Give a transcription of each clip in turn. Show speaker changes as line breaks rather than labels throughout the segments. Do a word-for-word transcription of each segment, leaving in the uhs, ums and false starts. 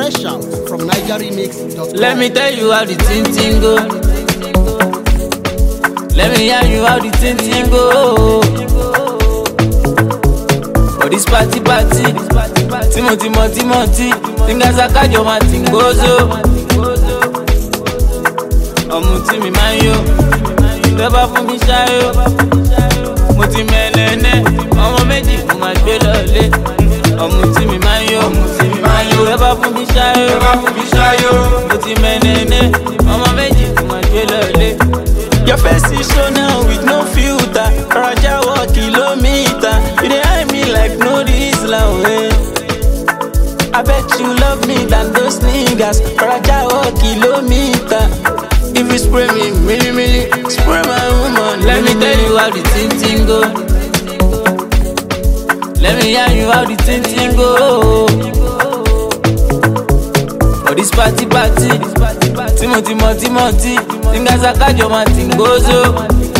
Fresh out from niger remix dot com.
Let me tell you how the thing thing go. Let me hear you how the thing thing go. For this party party, Timo Timo Timothy, fingers are kajo ma tingozo. Omu ti mi man yo, teba fún mi ṣayo. Mo ti mẹ́nẹ́nẹ́, ọmọ méjì mo máa gbé lọlé. Omu ti mi man yo, teba fún mi ṣayo. Mo ti mẹ́nẹ́nẹ́, ọmọ méjì mo máa gbé lọlé. Your face is show now with no filter. Raja walk kilometer. You dey eye me like no Islam way. I bet you love me than those niggas. Raja walk kilometer. If you spray me, milli milli, spray my woman. Let me tell you how the thing thing go. Let me hear you how the thing thing go. For this party party, Timo Timo Timothy, fingers are kajo ma tingozo.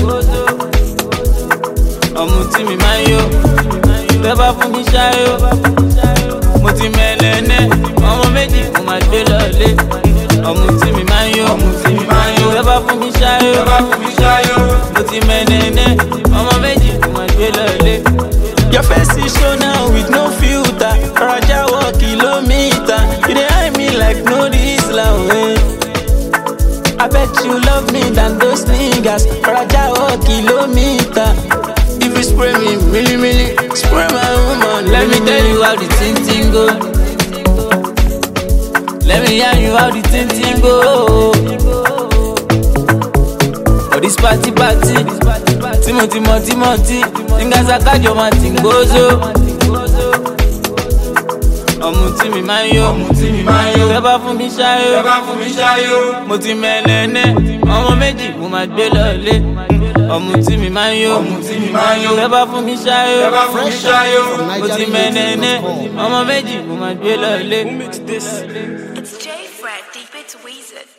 Omu ti mi man yo, teba fún mi ṣayo. Mo ti mẹ́nẹ́nẹ́, ọmọ méjì mo máa gbé lọlé. Omu ti mi man yo, teba fún mi ṣayo. Mo ti mẹ́nẹ́nẹ́, ọmọ méjì mo máa gbé lọlé. Your face is show now with no filter. Raja walk kilometer. You dey eye me like no Islam way. I bet you love me than those niggas. Raja walk kilometer. If you spray me, milli milli, spray my woman. Let me tell you how the thing thing go. Let me hear you how the thing thing go. For this party party, Timo Timo Timothy, fingers are kajo ma tingozo. Omu ti mi man yo, teba fún mi ṣayo. Mo ti mẹ́nẹ́nẹ́, ọmọ méjì mo máa gbé lọlé. Omu ti mi man yo, teba fún mi ṣayo. Mo ti mẹ́nẹ́nẹ́, ọmọ méjì mo máa gbé lọlé.
It's J Fred, deep it's Weezer.